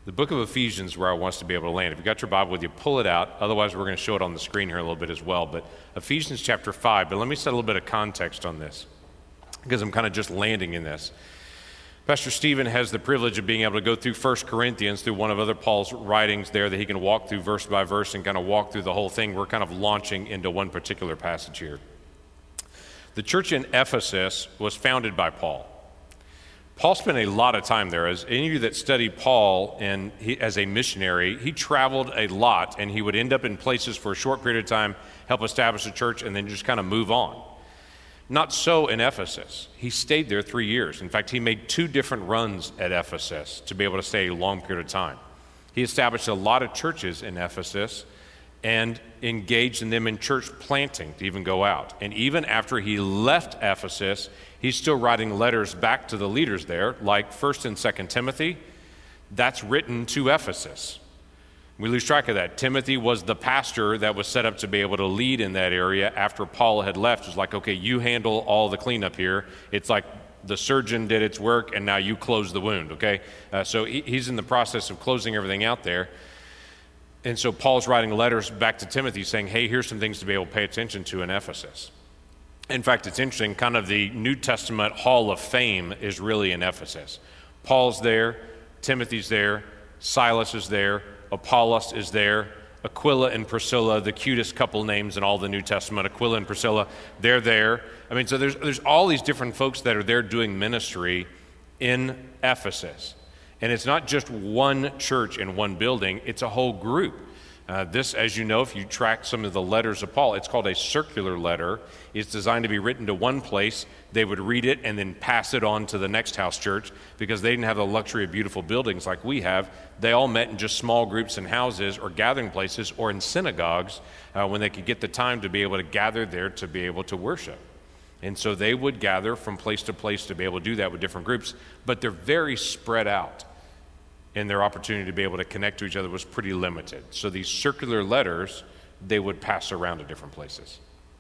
The book of Ephesians is where I want us to be able to land. If you got your Bible with you, pull it out. Otherwise, we're going to show it on the screen here a little bit as well. But Ephesians chapter 5. But let me set a little bit of context on this, because I'm kind of just landing in this. Pastor Stephen has the privilege of being able to go through 1 Corinthians, through one of other Paul's writings there, that he can walk through verse by verse and kind of walk through the whole thing. We're kind of launching into one particular passage here. The church in Ephesus was founded by Paul. Paul spent a lot of time there. As any of you that studied Paul as a missionary, he traveled a lot, and he would end up in places for a short period of time, help establish a church, and then just kind of move on. Not so in Ephesus. He stayed there 3 years. In fact, he made 2 different runs at Ephesus to be able to stay a long period of time. He established a lot of churches in Ephesus and engaged in them in church planting to even go out. And even after he left Ephesus, he's still writing letters back to the leaders there, like 1 and 2 Timothy. That's written to Ephesus. We lose track of that. Timothy was the pastor that was set up to be able to lead in that area after Paul had left. It was like, okay, you handle all the cleanup here. It's like the surgeon did its work, and now you close the wound, okay? So he's in the process of closing everything out there. And so Paul's writing letters back to Timothy saying, hey, here's some things to be able to pay attention to in Ephesus. In fact, it's interesting, kind of the New Testament Hall of Fame is really in Ephesus. Paul's there, Timothy's there, Silas is there, Apollos is there, Aquila and Priscilla, the cutest couple names in all the New Testament, Aquila and Priscilla, they're there. I mean, so there's all these different folks that are there doing ministry in Ephesus. And it's not just one church in one building, it's a whole group. This, as you know, if you track some of the letters of Paul, it's called a circular letter. It's designed to be written to one place. They would read it and then pass it on to the next house church, because they didn't have the luxury of beautiful buildings like we have. They all met in just small groups in houses or gathering places or in synagogues when they could get the time to be able to gather there to be able to worship. And so they would gather from place to place to be able to do that with different groups, but they're very spread out. And their opportunity to be able to connect to each other was pretty limited. So these circular letters, they would pass around to different places.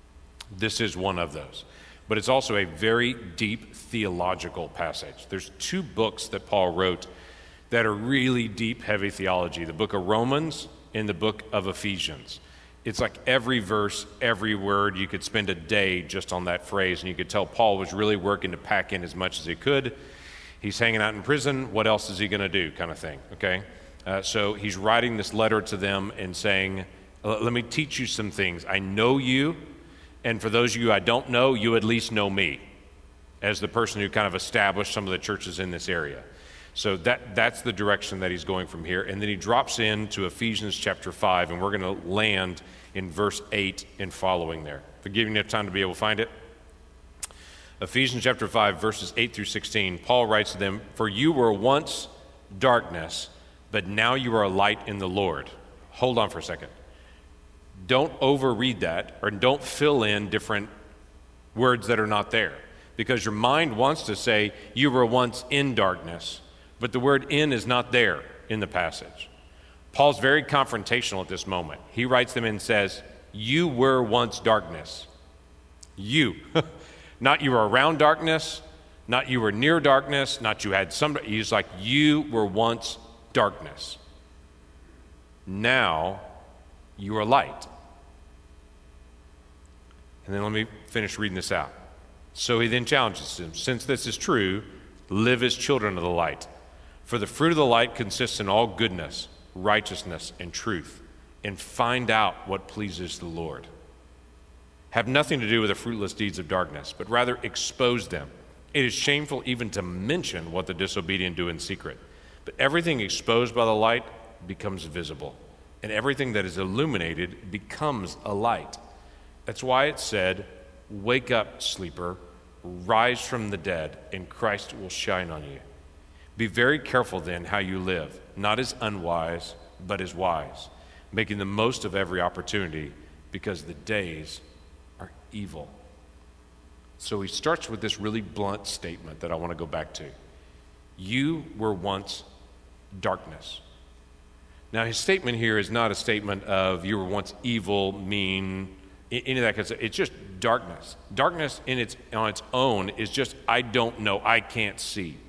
This is one of those. But it's also a very deep theological passage. There's 2 books that Paul wrote that are really deep, heavy theology. The book of Romans and the book of Ephesians. It's like every verse, every word, you could spend a day just on that phrase, and you could tell Paul was really working to pack in as much as he could. He's hanging out in prison. What else is he going to do, kind of thing, okay? So he's writing this letter to them and saying, let me teach you some things. I know you, and for those of you I don't know, you at least know me as the person who kind of established some of the churches in this area. So that's the direction that he's going from here. And then he drops into Ephesians chapter 5, and we're going to land in verse 8 and following there. If I give you enough time to be able to find it. Ephesians chapter 5, verses 8 through 16, Paul writes to them, "For you were once darkness, but now you are a light in the Lord." Hold on for a second. Don't overread that, or don't fill in different words that are not there, because your mind wants to say you were once in darkness, but the word in is not there in the passage. Paul's very confrontational at this moment. He writes them and says, you were once darkness. You. Not you were around darkness, not you were near darkness, not you had somebody. He's like, you were once darkness. Now you are light. And then let me finish reading this out. So he then challenges them, since this is true, live as children of the light. For the fruit of the light consists in all goodness, righteousness, and truth, and find out what pleases the Lord. Have nothing to do with the fruitless deeds of darkness, but rather expose them. It is shameful even to mention what the disobedient do in secret. But everything exposed by the light becomes visible, and everything that is illuminated becomes a light. That's why it said, wake up, sleeper, rise from the dead, and Christ will shine on you. Be very careful then how you live, not as unwise, but as wise, making the most of every opportunity, because the days are evil. So he starts with this really blunt statement that I want to go back to. You were once darkness. Now his statement here is not a statement of you were once evil, mean, any of that kind of stuff. It's just darkness. Darkness on its own is just, I don't know, I can't see.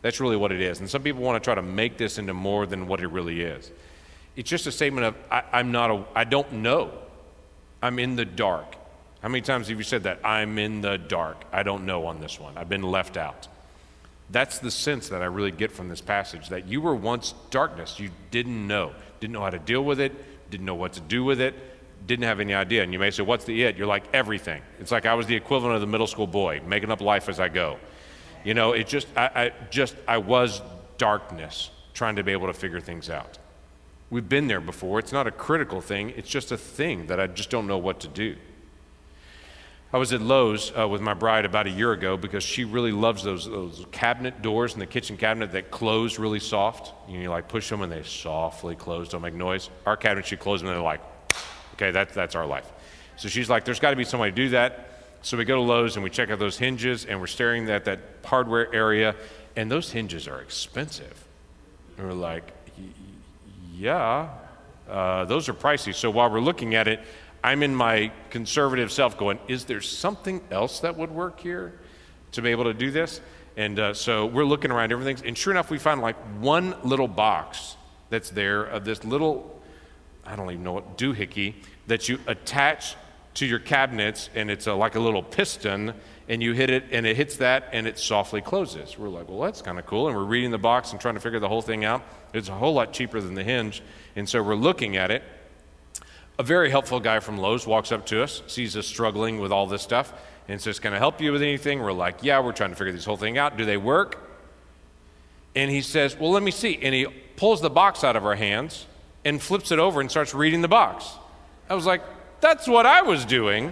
That's really what it is. And some people want to try to make this into more than what it really is. It's just a statement of, I don't know. I'm in the dark. How many times have you said that? I'm in the dark. I don't know on this one. I've been left out. That's the sense that I really get from this passage, that you were once darkness. You didn't know how to deal with it, didn't know what to do with it, didn't have any idea. And you may say, what's the it? You're like, everything. It's like I was the equivalent of the middle school boy, making up life as I go. You know, I was darkness, trying to be able to figure things out. We've been there before. It's not a critical thing. It's just a thing that I just don't know what to do. I was at Lowe's with my bride about a year ago because she really loves those cabinet doors in the kitchen cabinet that close really soft. You like push them and they softly close, don't make noise. Our cabinet, she closes them and they're like, okay, that's our life. So she's like, there's got to be somebody to do that. So we go to Lowe's and we check out those hinges, and we're staring at that hardware area, and those hinges are expensive. And we're like, yeah, those are pricey. So while we're looking at it, I'm in my conservative self going, is there something else that would work here to be able to do this? And so we're looking around everything, and sure enough, we find like one little box that's there of this little, I don't even know what, doohickey that you attach to your cabinets, and it's like a little piston, and you hit it, and it hits that, and it softly closes. We're like, well, that's kind of cool, and we're reading the box and trying to figure the whole thing out. It's a whole lot cheaper than the hinge, and so we're looking at it. A very helpful guy from Lowe's walks up to us, sees us struggling with all this stuff, and says, can I help you with anything? We're like, yeah, we're trying to figure this whole thing out. Do they work? And he says, well, let me see. And he pulls the box out of our hands and flips it over and starts reading the box. I was like, that's what I was doing.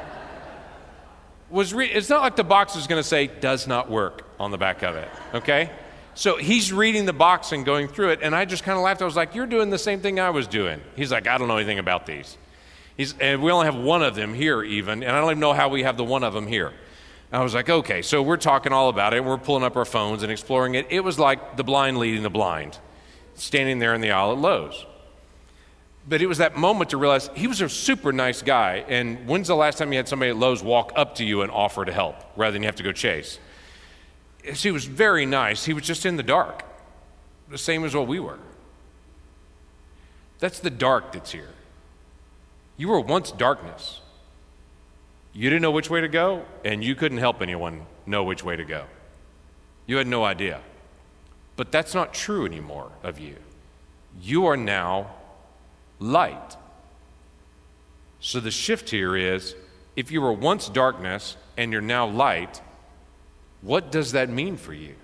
It's not like the box is going to say, does not work on the back of it, okay? So he's reading the box and going through it, and I just kind of laughed. I was like, you're doing the same thing I was doing. He's like, I don't know anything about these. And we only have one of them here even, and I don't even know how we have the one of them here. I was like, okay, so we're talking all about it, and we're pulling up our phones and exploring it. It was like the blind leading the blind, standing there in the aisle at Lowe's. But it was that moment to realize he was a super nice guy, and when's the last time you had somebody at Lowe's walk up to you and offer to help rather than you have to go chase? So he was very nice. He was just in the dark, the same as what we were. That's the dark that's here. You were once darkness. You didn't know which way to go, and you couldn't help anyone know which way to go. You had no idea. But that's not true anymore of you. You are now light. So the shift here is, if you were once darkness and you're now light, what does that mean for you?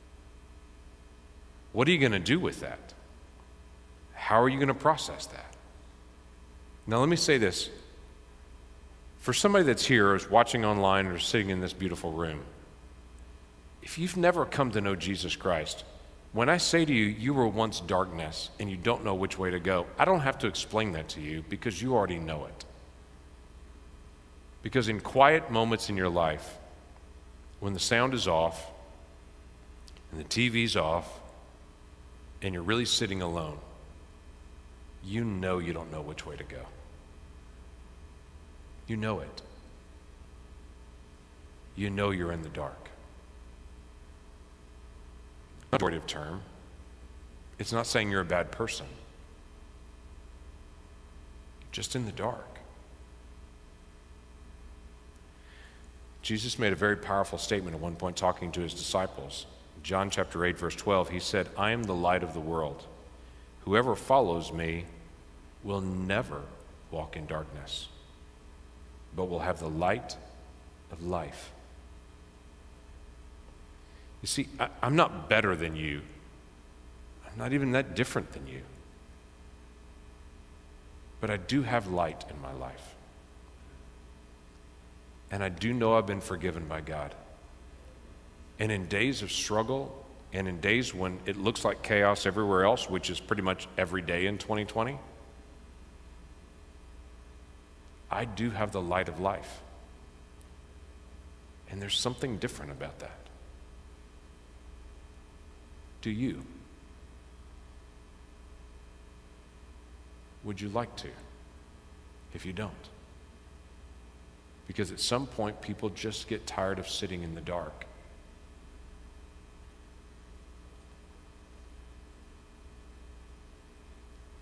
What are you going to do with that? How are you going to process that? Now let me say this. For somebody that's here or is watching online or sitting in this beautiful room, if you've never come to know Jesus Christ, when I say to you, you were once darkness and you don't know which way to go, I don't have to explain that to you because you already know it. Because in quiet moments in your life, when the sound is off and the TV's off and you're really sitting alone, you know you don't know which way to go. You know it. You know you're in the dark. Pejorative term. It's not saying you're a bad person. Just in the dark. Jesus made a very powerful statement at one point talking to his disciples. John chapter 8, verse 12, he said, I am the light of the world. Whoever follows me will never walk in darkness, but will have the light of life. You see, I'm not better than you. I'm not even that different than you. But I do have light in my life. And I do know I've been forgiven by God. And in days of struggle, and in days when it looks like chaos everywhere else, which is pretty much every day in 2020, I do have the light of life. And there's something different about that. Do you? Would you like to? If you don't. Because at some point, people just get tired of sitting in the dark.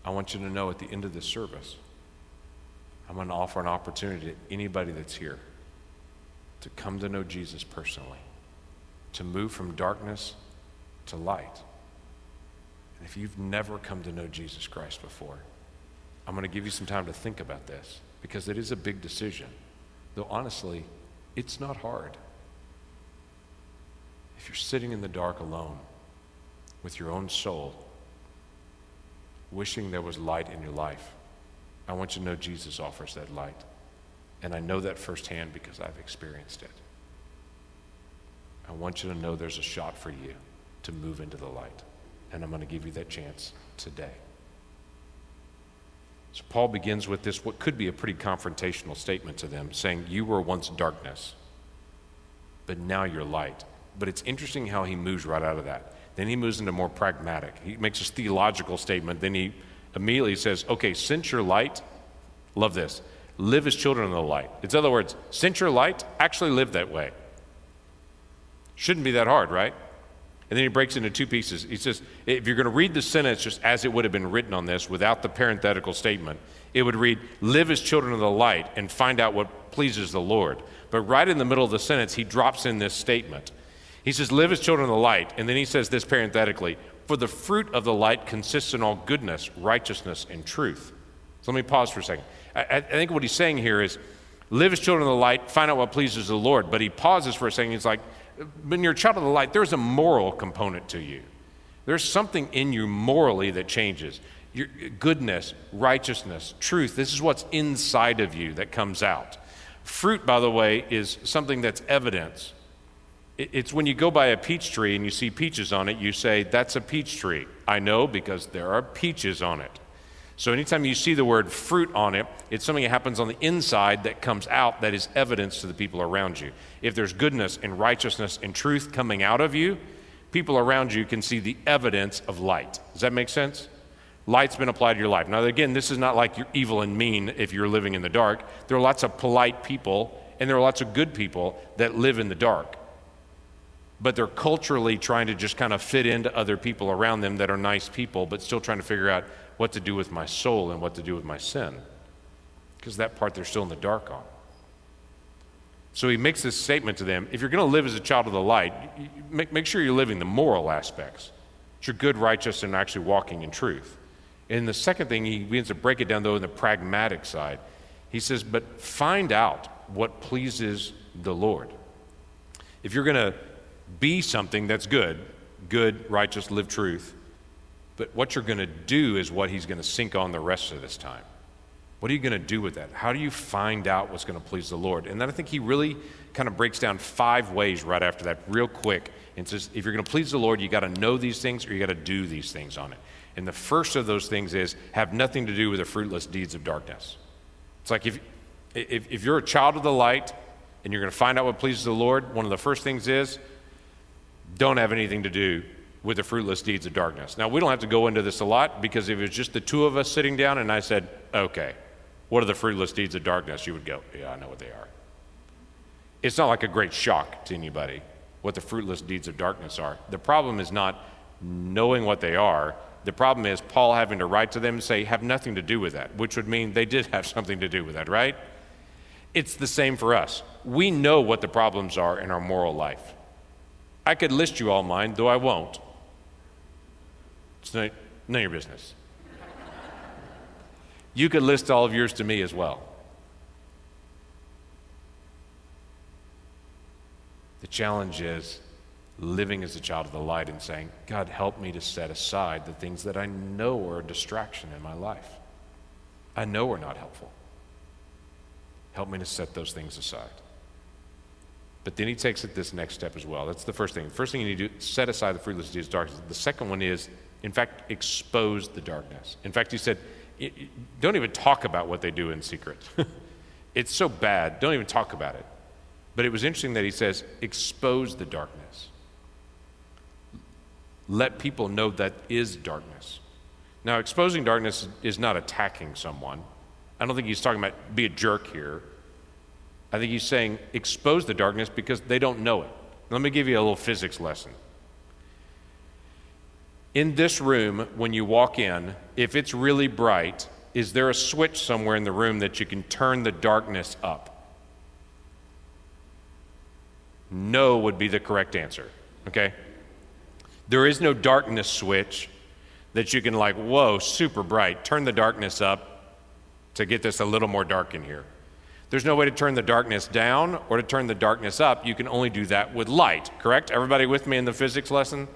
I want you to know at the end of this service, I'm going to offer an opportunity to anybody that's here to come to know Jesus personally, to move from darkness to light. And if you've never come to know Jesus Christ before, I'm going to give you some time to think about this, because it is a big decision. Though honestly, it's not hard. If you're sitting in the dark alone with your own soul, wishing there was light in your life, I want you to know Jesus offers that light. And I know that firsthand because I've experienced it. I want you to know there's a shot for you to move into the light. And I'm going to give you that chance today. So Paul begins with this, what could be a pretty confrontational statement to them, saying, you were once darkness, but now you're light. But it's interesting how he moves right out of that. Then he moves into more pragmatic. He makes this theological statement. Then he immediately says, okay, since you're light, love this, live as children of the light. In other words, since you're light, actually live that way. Shouldn't be that hard, right? And then he breaks into two pieces. He says, if you're going to read the sentence just as it would have been written on this without the parenthetical statement, it would read, live as children of the light and find out what pleases the Lord. But right in the middle of the sentence, he drops in this statement. He says, live as children of the light. And then he says this parenthetically, for the fruit of the light consists in all goodness, righteousness, and truth. So let me pause for a second. I think what he's saying here is, live as children of the light, find out what pleases the Lord. But he pauses for a second. He's like, when you're a child of the light, there's a moral component to you. There's something in you morally that changes. Your goodness, righteousness, truth, this is what's inside of you that comes out. Fruit, by the way, is something that's evidence. It's when you go by a peach tree and you see peaches on it, you say, that's a peach tree. I know because there are peaches on it. So anytime you see the word fruit on it, it's something that happens on the inside that comes out that is evidence to the people around you. If there's goodness and righteousness and truth coming out of you, people around you can see the evidence of light. Does that make sense? Light's been applied to your life. Now again, this is not like you're evil and mean if you're living in the dark. There are lots of polite people and there are lots of good people that live in the dark. But they're culturally trying to just kind of fit into other people around them that are nice people, but still trying to figure out what to do with my soul and what to do with my sin. Because that part they're still in the dark on. So he makes this statement to them, if you're going to live as a child of the light, make sure you're living the moral aspects. That you're good, righteous, and actually walking in truth. And the second thing, he begins to break it down, though, in the pragmatic side. He says, but find out what pleases the Lord. If you're going to be something that's good, righteous, live truth, but what you're going to do is what he's going to sink on the rest of this time. What are you going to do with that? How do you find out what's going to please the Lord? And then I think he really kind of breaks down 5 ways right after that real quick and says, if you're going to please the Lord, you got to know these things or you got to do these things on it. And the first of those things is have nothing to do with the fruitless deeds of darkness. It's like if you're a child of the light and you're going to find out what pleases the Lord, one of the first things is don't have anything to do with the fruitless deeds of darkness. Now, we don't have to go into this a lot because if it was just the two of us sitting down and I said, okay, what are the fruitless deeds of darkness? You would go, yeah, I know what they are. It's not like a great shock to anybody what the fruitless deeds of darkness are. The problem is not knowing what they are. The problem is Paul having to write to them and say, have nothing to do with that, which would mean they did have something to do with that, right? It's the same for us. We know what the problems are in our moral life. I could list you all mine, though I won't. It's none of your business. You could list all of yours to me as well. The challenge is living as a child of the light and saying, God, help me to set aside the things that I know are a distraction in my life. I know are not helpful. Help me to set those things aside. But then he takes it this next step as well. That's the first thing. The first thing you need to do, set aside the fruitless deeds of darkness. The second one is, in fact, expose the darkness. In fact, he said, don't even talk about what they do in secret. It's so bad, don't even talk about it. But it was interesting that he says, expose the darkness. Let people know that is darkness. Now, exposing darkness is not attacking someone. I don't think he's talking about be a jerk here. I think he's saying expose the darkness because they don't know it. Let me give you a little physics lesson. In this room, when you walk in, if it's really bright, is there a switch somewhere in the room that you can turn the darkness up? No would be the correct answer, okay? There is no darkness switch that you can like, whoa, super bright, turn the darkness up to get this a little more dark in here. There's no way to turn the darkness down or to turn the darkness up. You can only do that with light, correct? Everybody with me in the physics lesson?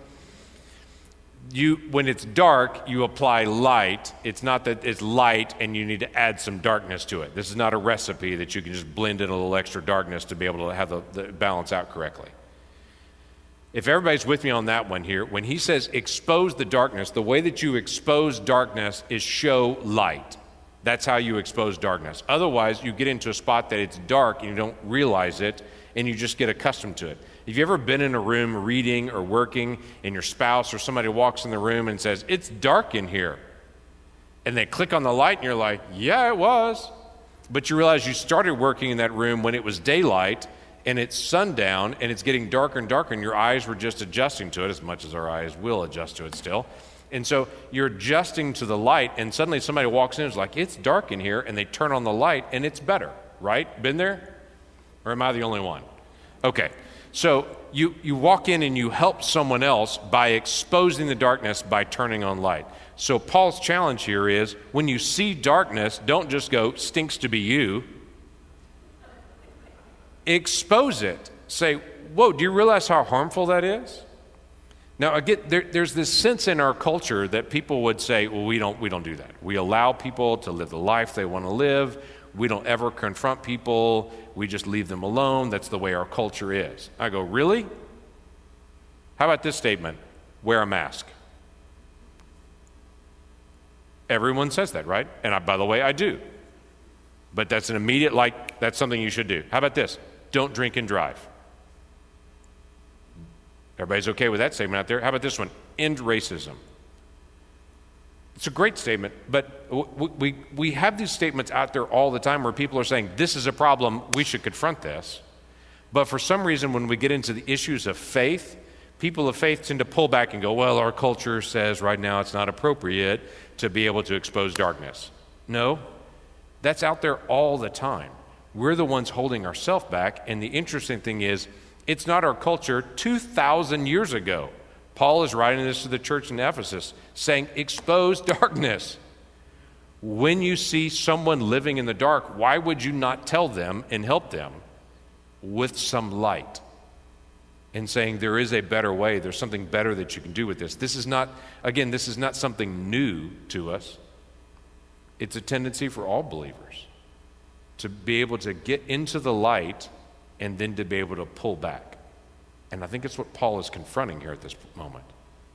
When it's dark, you apply light. It's not that it's light and you need to add some darkness to it. This is not a recipe that you can just blend in a little extra darkness to be able to have the balance out correctly. If everybody's with me on that one here, when he says expose the darkness, the way that you expose darkness is show light. That's how you expose darkness. Otherwise, you get into a spot that it's dark and you don't realize it and you just get accustomed to it. Have you ever been in a room reading or working and your spouse or somebody walks in the room and says, it's dark in here? And they click on the light and you're like, yeah, it was. But you realize you started working in that room when it was daylight and it's sundown and it's getting darker and darker and your eyes were just adjusting to it, as much as our eyes will adjust to it still. And so you're adjusting to the light and suddenly somebody walks in and is like, it's dark in here, and they turn on the light and it's better, right? Been there? Or am I the only one? Okay. So you walk in and you help someone else by exposing the darkness by turning on light. So Paul's challenge here is, when you see darkness, don't just go, stinks to be you. Expose it. Say, whoa, do you realize how harmful that is? Now, again, there's this sense in our culture that people would say, well, we don't do that. We allow people to live the life they want to live. We don't ever confront people. We just leave them alone. That's the way our culture is. I go, really? How about this statement? Wear a mask. Everyone says that, right? And by the way, I do. But that's an immediate, that's something you should do. How about this? Don't drink and drive. Everybody's okay with that statement out there. How about this one? End racism. It's a great statement, but we have these statements out there all the time where people are saying, this is a problem, we should confront this. But for some reason, when we get into the issues of faith, people of faith tend to pull back and go, well, our culture says right now it's not appropriate to be able to expose darkness. No, that's out there all the time. We're the ones holding ourselves back, and the interesting thing is, it's not our culture. 2,000 years ago, Paul is writing this to the church in Ephesus, saying, expose darkness. When you see someone living in the dark, why would you not tell them and help them with some light? And saying there is a better way, there's something better that you can do with this. This is not something new to us. It's a tendency for all believers to be able to get into the light and then to be able to pull back. And I think it's what Paul is confronting here at this moment.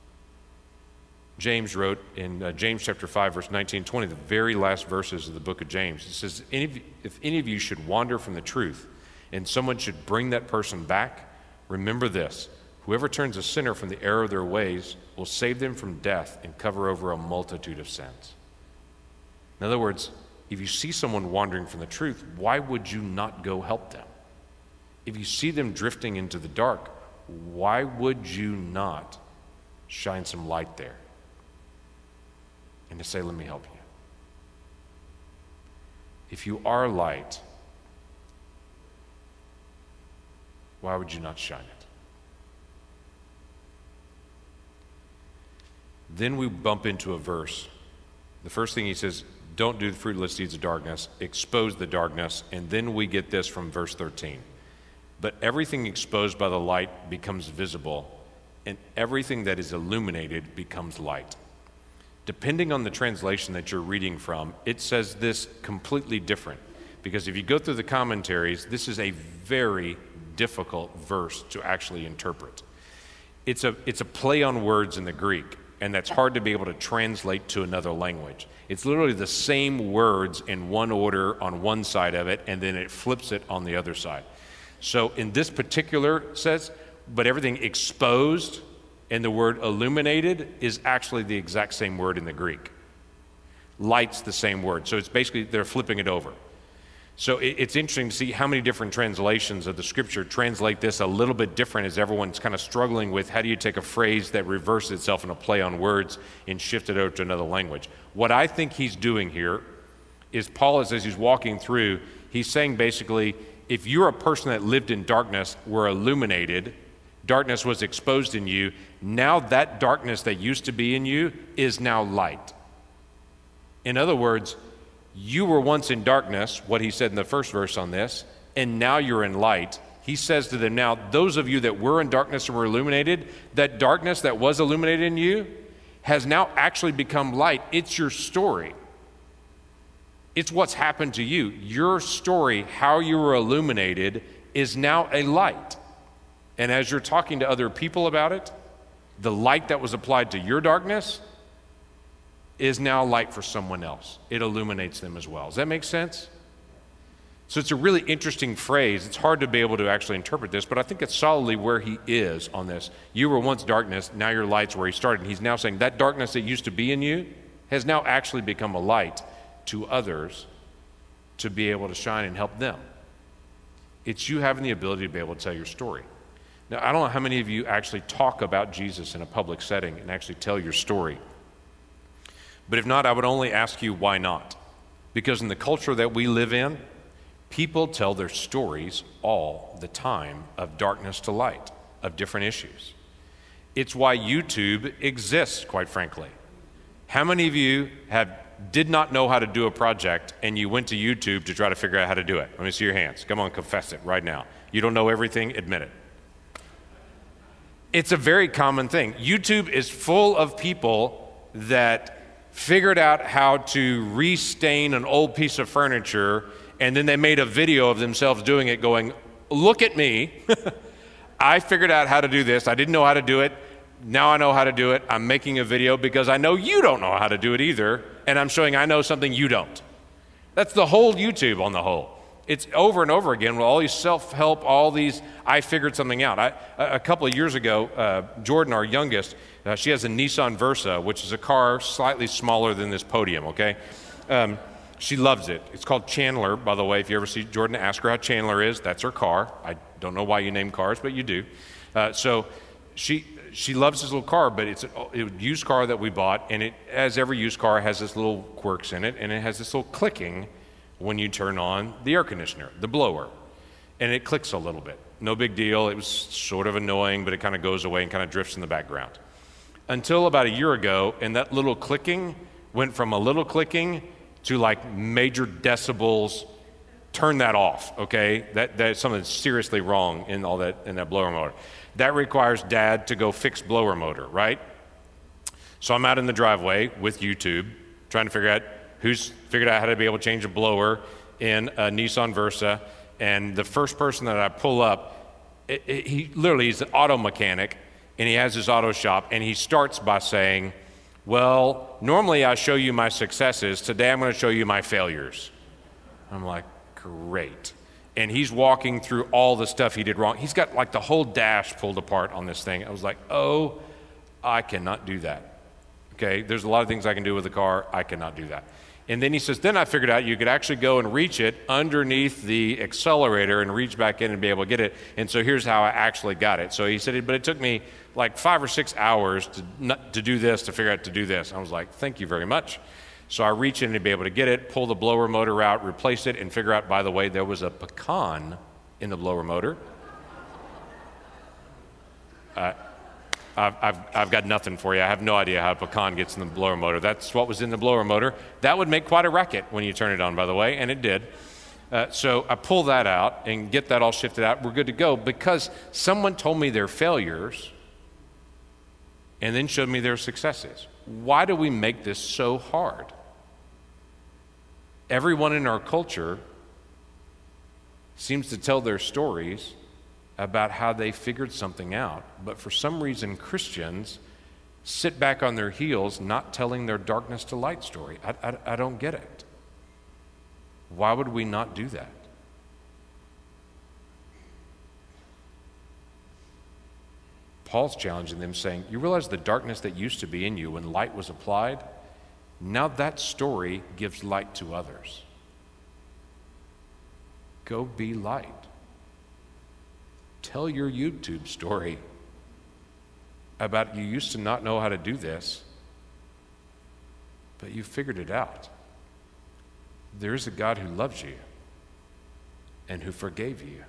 James wrote in James chapter 5, verse 19 and 20, the very last verses of the book of James. It says, if any of you should wander from the truth and someone should bring that person back, remember this: whoever turns a sinner from the error of their ways will save them from death and cover over a multitude of sins. In other words, if you see someone wandering from the truth, why would you not go help them? If you see them drifting into the dark, why would you not shine some light there and to say, let me help you? If you are light, why would you not shine it? Then we bump into a verse. The first thing he says, don't do the fruitless deeds of darkness, expose the darkness, and then we get this from verse 13. But everything exposed by the light becomes visible, and everything that is illuminated becomes light. Depending on the translation that you're reading from, it says this completely different. Because if you go through the commentaries, this is a very difficult verse to actually interpret. It's a play on words in the Greek, and that's hard to be able to translate to another language. It's literally the same words in one order on one side of it, and then it flips it on the other side. So in this particular says, but everything exposed and the word illuminated is actually the exact same word in the Greek. Light's the same word. So it's basically, they're flipping it over. So it's interesting to see how many different translations of the scripture translate this a little bit different as everyone's kind of struggling with how do you take a phrase that reverses itself in a play on words and shift it over to another language. What I think he's doing here is Paul, as he's walking through, he's saying basically, if you're a person that lived in darkness, were illuminated, darkness was exposed in you, now that darkness that used to be in you is now light. In other words, you were once in darkness, what he said in the first verse on this, and now you're in light. He says to them now, those of you that were in darkness and were illuminated, that darkness that was illuminated in you has now actually become light. It's your story. It's what's happened to you. Your story, how you were illuminated, is now a light. And as you're talking to other people about it, the light that was applied to your darkness is now light for someone else. It illuminates them as well. Does that make sense? So it's a really interesting phrase. It's hard to be able to actually interpret this, but I think it's solidly where he is on this. You were once darkness, now your light's where he started. And he's now saying that darkness that used to be in you has now actually become a light to others to be able to shine and help them. It's you having the ability to be able to tell your story. Now, I don't know how many of you actually talk about Jesus in a public setting and actually tell your story. But if not, I would only ask you why not? Because in the culture that we live in, people tell their stories all the time of darkness to light, of different issues. It's why YouTube exists, quite frankly. How many of you did not know how to do a project and you went to YouTube to try to figure out how to do it? Let me see your hands. Come on, confess it right now. You don't know everything, admit it. It's a very common thing. YouTube is full of people that figured out how to restain an old piece of furniture, and then they made a video of themselves doing it going, look at me. I figured out how to do this. I didn't know how to do it. Now I know how to do it. I'm making a video because I know you don't know how to do it either, and I'm showing I know something you don't. That's the whole YouTube on the whole. It's over and over again with all these self-help, all these, I figured something out. A couple of years ago, Jordan, our youngest, she has a Nissan Versa, which is a car slightly smaller than this podium, okay? She loves it. It's called Chandler, by the way. If you ever see Jordan, ask her how Chandler is. That's her car. I don't know why you name cars, but you do. So she loves this little car, but it's a used car that we bought, and it, as every used car, has this little quirks in it, and it has this little clicking when you turn on the air conditioner, the blower, and it clicks a little bit. No big deal. It was sort of annoying, but it kind of goes away and kind of drifts in the background. Until about a year ago, and that little clicking went from a little clicking to like major decibels. Turn that off, okay? That's something seriously wrong in all that, in that blower motor. That requires Dad to go fix blower motor, right? So I'm out in the driveway with YouTube trying to figure out who's figured out how to be able to change a blower in a Nissan Versa, and the first person that I pull up, he literally, he's an auto mechanic, and he has his auto shop, and he starts by saying, well, normally I show you my successes. Today I'm going to show you my failures. I'm like, great. And he's walking through all the stuff he did wrong. He's got like the whole dash pulled apart on this thing. I was like, oh, I cannot do that. Okay, there's a lot of things I can do with the car. I cannot do that. And then he says, then I figured out you could actually go and reach it underneath the accelerator and reach back in and be able to get it. And so here's how I actually got it. So he said, but it took me like 5 or 6 hours to do this, to figure out to do this. I was like, thank you very much. So I reach in to be able to get it, pull the blower motor out, replace it, and figure out, by the way, there was a pecan in the blower motor. I've got nothing for you. I have no idea how a pecan gets in the blower motor. That's what was in the blower motor. That would make quite a racket when you turn it on, by the way, and it did. So I pull that out and get that all shifted out. We're good to go because someone told me their failures and then showed me their successes. Why do we make this so hard? Everyone in our culture seems to tell their stories about how they figured something out, but for some reason Christians sit back on their heels not telling their darkness to light story. I don't get it. Why would we not do that? Paul's challenging them, saying, you realize the darkness that used to be in you when light was applied? Now that story gives light to others. Go be light. Tell your YouTube story about you used to not know how to do this, but you figured it out. There is a God who loves you and who forgave you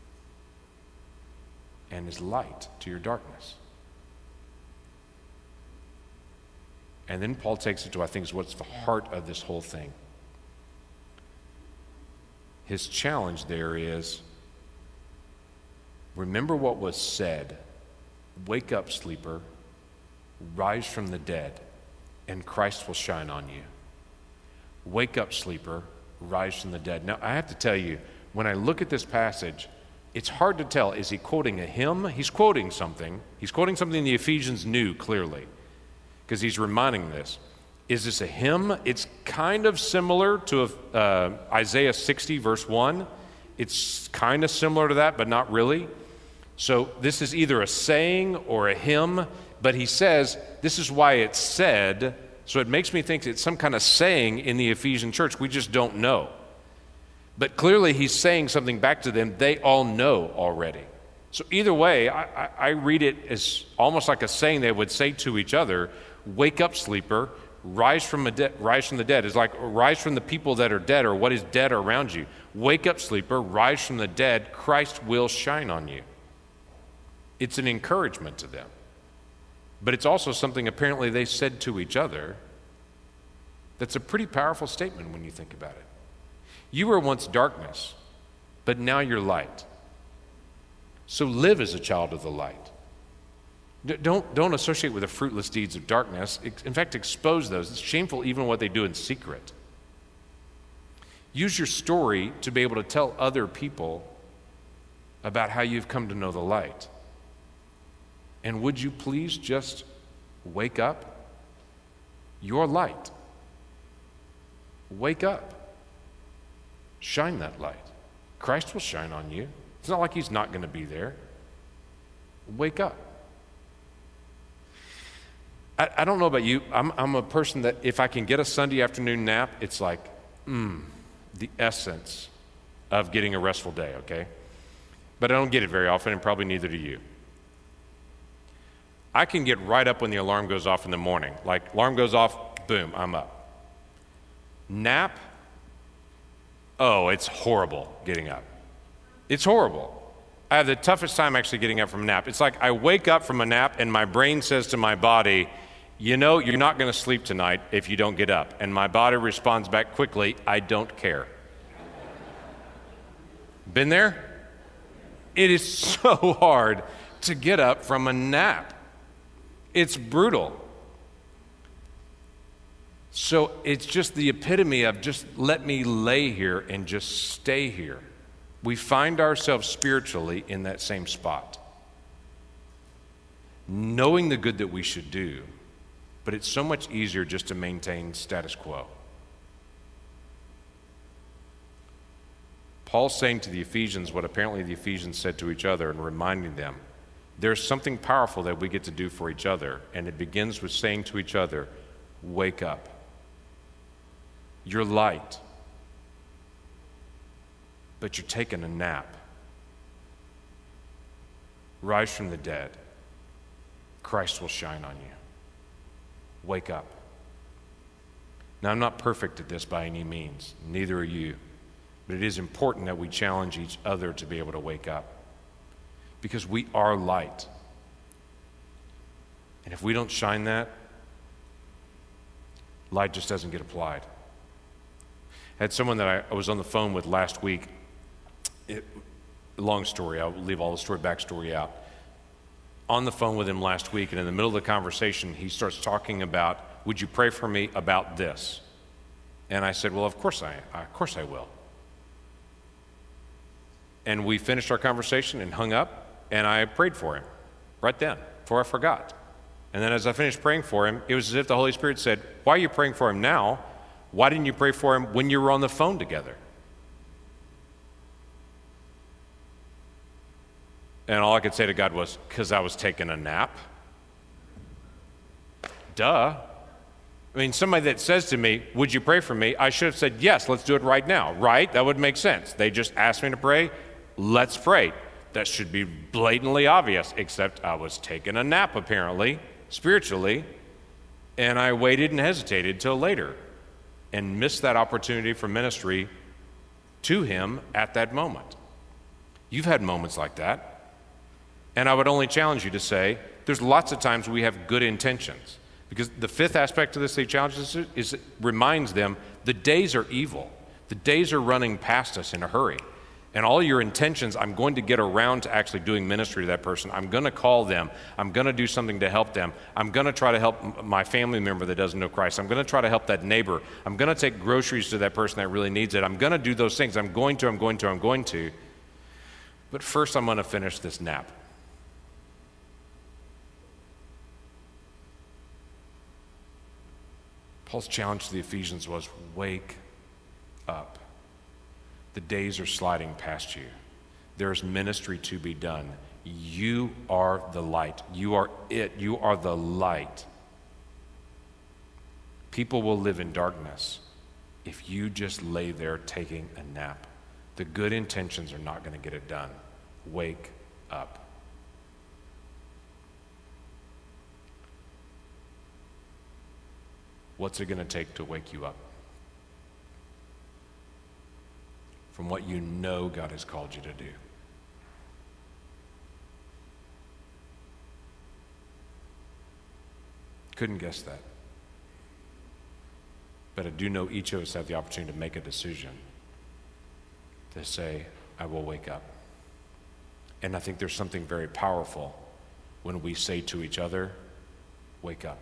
and is light to your darkness. And then Paul takes it to, I think, is what's the heart of this whole thing. His challenge there is, remember what was said, wake up, sleeper, rise from the dead, and Christ will shine on you. Wake up, sleeper, rise from the dead. Now, I have to tell you, when I look at this passage, it's hard to tell. Is he quoting a hymn? He's quoting something. He's quoting something the Ephesians knew clearly, because he's reminding this. Is this a hymn? It's kind of similar to Isaiah 60, verse 1. It's kind of similar to that, but not really. So this is either a saying or a hymn, but he says this is why it's said. So it makes me think it's some kind of saying in the Ephesian church. We just don't know. But clearly he's saying something back to them they all know already. So either way, I read it as almost like a saying they would say to each other, wake up, sleeper, rise from the dead. It's like rise from the people that are dead or what is dead around you. Wake up, sleeper, rise from the dead, Christ will shine on you. It's an encouragement to them. But it's also something apparently they said to each other that's a pretty powerful statement when you think about it. You were once darkness, but now you're light. So live as a child of the light. Don't associate with the fruitless deeds of darkness. In fact, expose those. It's shameful even what they do in secret. Use your story to be able to tell other people about how you've come to know the light. And would you please just wake up? Your light. Wake up. Shine that light. Christ will shine on you. It's not like he's not going to be there. Wake up. I don't know about you. I'm a person that if I can get a Sunday afternoon nap, it's like, the essence of getting a restful day, okay? But I don't get it very often, and probably neither do you. I can get right up when the alarm goes off in the morning. Like, alarm goes off, boom, I'm up. Nap, oh, it's horrible getting up. It's horrible. I have the toughest time actually getting up from a nap. It's like I wake up from a nap and my brain says to my body, you know, you're not going to sleep tonight if you don't get up. And my body responds back quickly, I don't care. Been there? It is so hard to get up from a nap. It's brutal. So it's just the epitome of just let me lay here and just stay here. We find ourselves spiritually in that same spot, knowing the good that we should do, but it's so much easier just to maintain status quo. Paul's saying to the Ephesians what apparently the Ephesians said to each other and reminding them, there's something powerful that we get to do for each other, and it begins with saying to each other, wake up. You're light, but you're taking a nap. Rise from the dead. Christ will shine on you. Wake up. Now, I'm not perfect at this by any means. Neither are you. But it is important that we challenge each other to be able to wake up. Because we are light. And if we don't shine that, light just doesn't get applied. I had someone that I was on the phone with last week. Long story, I'll leave all the backstory out. On the phone with him last week, and in the middle of the conversation, he starts talking about, would you pray for me about this? And I said, well, of course I will. And we finished our conversation and hung up, and I prayed for him right then, before I forgot. And then as I finished praying for him, it was as if the Holy Spirit said, why are you praying for him now? Why didn't you pray for him when you were on the phone together? And all I could say to God was, because I was taking a nap. Duh. I mean, somebody that says to me, would you pray for me? I should have said, yes, let's do it right now, right? That would make sense. They just asked me to pray. Let's pray. That should be blatantly obvious, except I was taking a nap, apparently, spiritually, and I waited and hesitated till later and missed that opportunity for ministry to him at that moment. You've had moments like that, and I would only challenge you to say, there's lots of times we have good intentions. Because the fifth aspect of this that he challenges is it reminds them the days are evil. The days are running past us in a hurry. And all your intentions, I'm going to get around to actually doing ministry to that person. I'm going to call them. I'm going to do something to help them. I'm going to try to help my family member that doesn't know Christ. I'm going to try to help that neighbor. I'm going to take groceries to that person that really needs it. I'm going to do those things. I'm going to. But first, I'm going to finish this nap. Paul's challenge to the Ephesians was, wake up. The days are sliding past you. There's ministry to be done. You are the light. You are it. You are the light. People will live in darkness if you just lay there taking a nap. The good intentions are not going to get it done. Wake up. What's it going to take to wake you up from what you know God has called you to do? Couldn't guess that. But I do know each of us have the opportunity to make a decision to say, I will wake up. And I think there's something very powerful when we say to each other, wake up.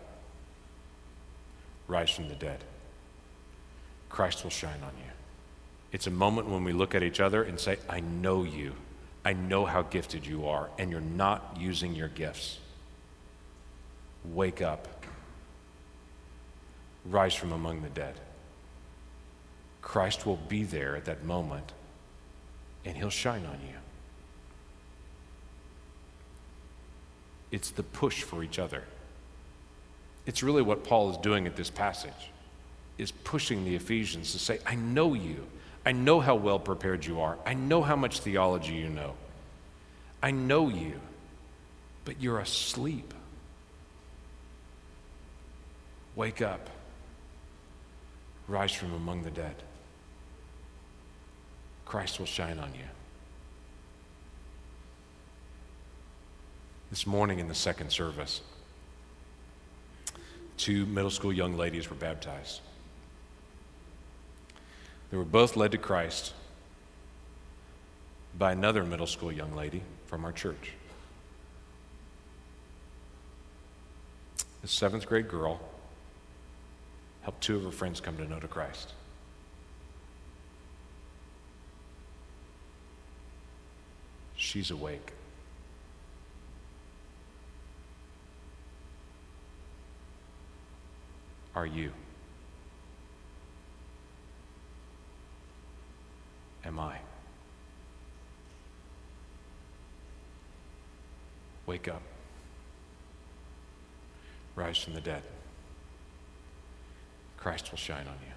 Rise from the dead. Christ will shine on you. It's a moment when we look at each other and say, I know you. I know how gifted you are, and you're not using your gifts. Wake up. Rise from among the dead. Christ will be there at that moment, and he'll shine on you. It's the push for each other. It's really what Paul is doing at this passage, is pushing the Ephesians to say, I know you. I know how well prepared you are. I know how much theology you know. I know you, but you're asleep. Wake up. Rise from among the dead. Christ will shine on you. This morning in the second service, 2 middle school young ladies were baptized. They were both led to Christ by another middle school young lady from our church. The 7th grade girl helped 2 of her friends come to know to Christ. She's awake. Are you? Am I? Wake up. Rise from the dead. Christ will shine on you.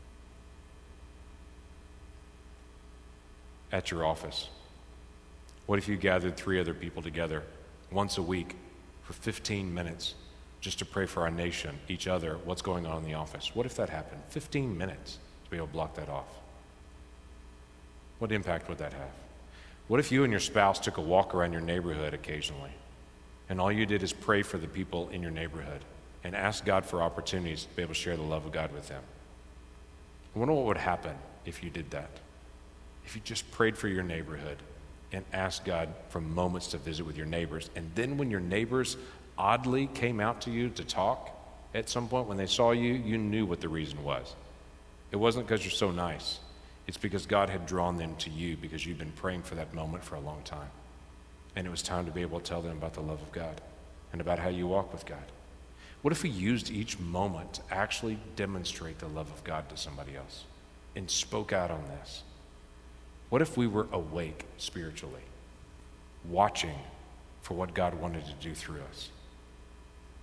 At your office, what if you gathered 3 other people together once a week for 15 minutes just to pray for our nation, each other, what's going on in the office? What if that happened? 15 minutes to be able to block that off. What impact would that have? What if you and your spouse took a walk around your neighborhood occasionally, and all you did is pray for the people in your neighborhood and ask God for opportunities to be able to share the love of God with them? I wonder what would happen if you did that. If you just prayed for your neighborhood and asked God for moments to visit with your neighbors, and then when your neighbors oddly came out to you to talk at some point, when they saw you, you knew what the reason was. It wasn't because you're so nice. It's because God had drawn them to you because you'd been praying for that moment for a long time. And it was time to be able to tell them about the love of God and about how you walk with God. What if we used each moment to actually demonstrate the love of God to somebody else and spoke out on this? What if we were awake spiritually, watching for what God wanted to do through us?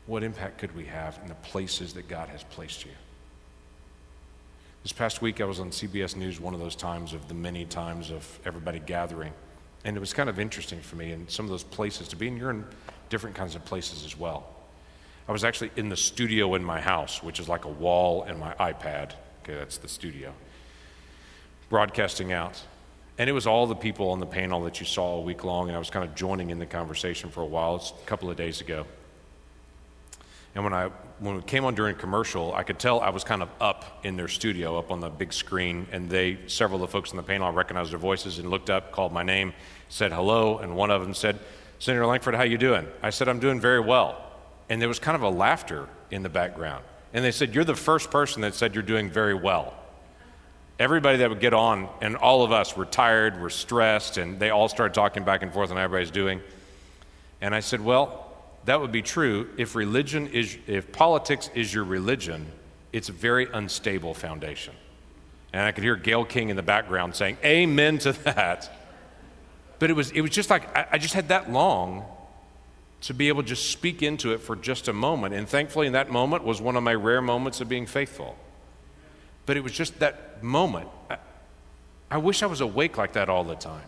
What impact could we have in the places that God has placed you? This past week, I was on CBS News, one of those times of the many times of everybody gathering. And it was kind of interesting for me in some of those places to be, and you're in different kinds of places as well. I was actually in the studio in my house, which is like a wall and my iPad. Okay, that's the studio. Broadcasting out. And it was all the people on the panel that you saw all week long, and I was kind of joining in the conversation for a while. It's a couple of days ago. And when we came on during commercial, I could tell I was kind of up in their studio, up on the big screen, and several of the folks on the panel, I recognized their voices and looked up, called my name, said hello, and one of them said, "Senator Lankford, how you doing?" I said, "I'm doing very well." And there was kind of a laughter in the background. And they said, "You're the first person that said you're doing very well." Everybody that would get on, and all of us were tired, we're stressed, and they all started talking back and forth on how everybody's doing. And I said, well, that would be true if politics is your religion. It's a very unstable foundation. And I could hear Gayle King in the background saying, "Amen to that." But it was just like, I just had that long to be able to just speak into it for just a moment. And thankfully in that moment was one of my rare moments of being faithful. But it was just that moment. I wish I was awake like that all the time.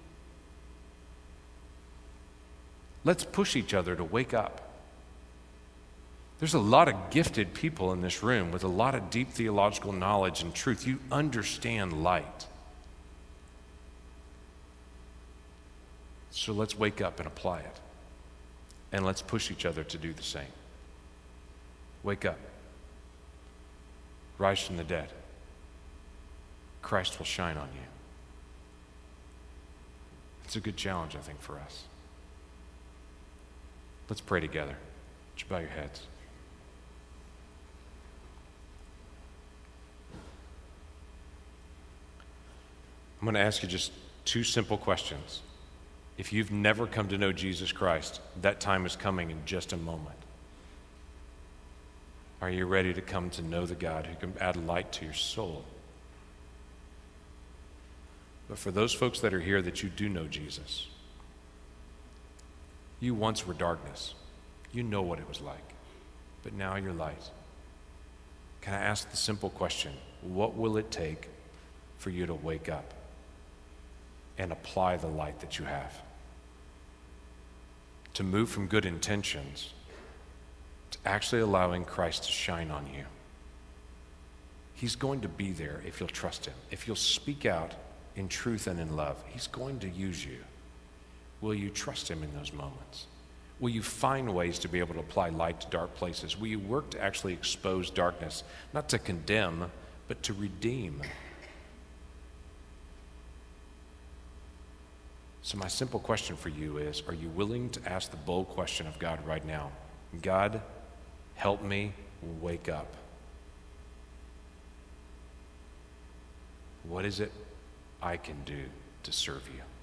Let's push each other to wake up. There's a lot of gifted people in this room with a lot of deep theological knowledge and truth. You understand light. So let's wake up and apply it. And let's push each other to do the same. Wake up. Rise from the dead. Christ will shine on you. It's a good challenge, I think, for us. Let's pray together. Would you bow your heads? I'm going to ask you just two simple questions. If you've never come to know Jesus Christ, that time is coming in just a moment. Are you ready to come to know the God who can add light to your soul? But for those folks that are here that you do know Jesus, you once were darkness. You know what it was like, but now you're light. Can I ask the simple question, what will it take for you to wake up and apply the light that you have? To move from good intentions to actually allowing Christ to shine on you. He's going to be there if you'll trust him. If you'll speak out in truth and in love, he's going to use you. Will you trust him in those moments? Will you find ways to be able to apply light to dark places? Will you work to actually expose darkness, not to condemn, but to redeem? So my simple question for you is, are you willing to ask the bold question of God right now? God, help me wake up. What is it I can do to serve you?